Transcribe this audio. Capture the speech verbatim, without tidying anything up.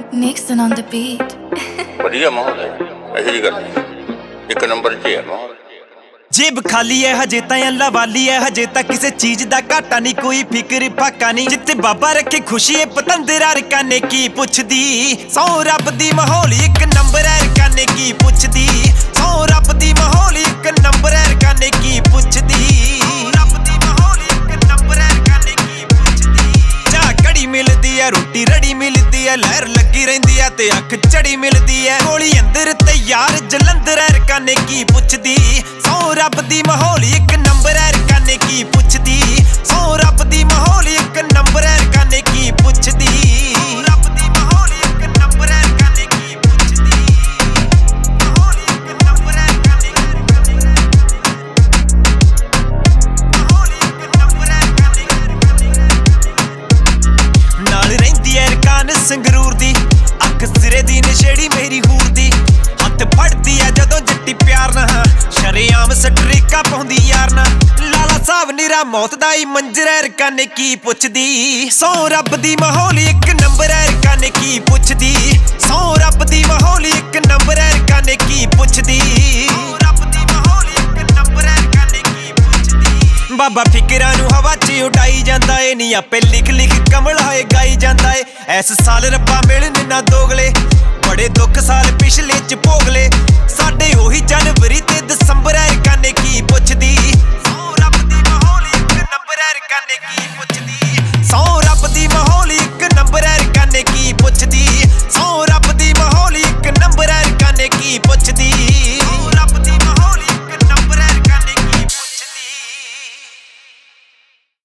Nixon on the beat. ਵਧੀਆ ਮਾਹੌਲ ਹੈ, ਇਹੋ ਜਿਹੀ ਗੱਲ ਨਹੀਂ, ਇੱਕ ਨੰਬਰ 'ਚ ਹੈ ਮਾਹੌਲ। जेब खाली है हजे तां अल्लाह वाली है, हजे तां किसे चीज दा घाटा नहीं, कोई फिक्र फाका नहीं। जित्थे बाबा रखे खुशी है पतंदरा रकाने की पुछदी, सौ रब दी माहौल एक नंबर है रकाने की पुछदी, सौ रब दी माहौल एक नंबर है रकाने की पुछदी, रब दी माहौल एक नंबर है रकाने की पुछदी। चाह कड़ी मिलदी है, रोटी रड़ी मिलदी है, लहर लगी रहिंदी है ते अख चढ़ी मिलदी है, गोली अंदर ते यार जलंधर है रकाने की पुछदी, सौ रब दी माहौल एक नंबर है रकाने की पुछदी, सौ रब दी माहौल एक नंबर है रकाने की पुछदी, रब दी माहौल एक नंबर है रकाने की पुछदी, माहौल एक नंबर है रकाने की, माहौल एक नंबर है रकाने की। नाल रहिंदी है रकान संगरूर दी, अख सिरे दी नशेड़ी मेरी हूर दी, हत्थ फड़दी है जदों जट्टी प्यार ना, शरेआम सटरीका पाउंदी यार ना, लाला साहब निरा मौत दा ही मंजर है रकाने की पुछदी, सौ रब दी माहौल एक नंबर है रकाने की पुछदी, सौ रब दी माहौल एक नंबर है रकाने की पुछदी, रब दी माहौल एक नंबर है रकाने की पुछदी। बाबा फिकरां नूं हवा च उडाई जांदा ए, नी आपे लिख लिख कमल होए गाई जांदा ए, ऐस साल रब्बा मिलने ना दोगले, बड़े दुख साल पिछले च भोगले, साडे ओही जनवरी ते दसंबर है रकाने की पुछदी, सौ रब दी माहौल एक नंबर है रकाने की पुछदी।